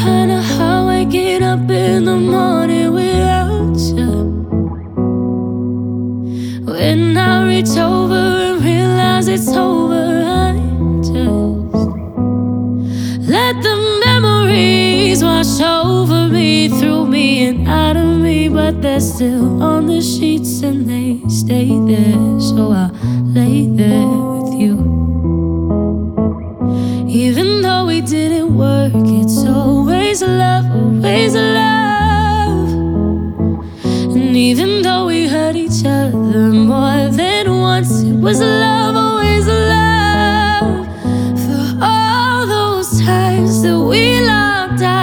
kinda hard waking up in the morning without you. When I reach over and realize it's over, I just let the memories wash over me, through me and out of me. But they're still on the sheets and they stay there, so I lay there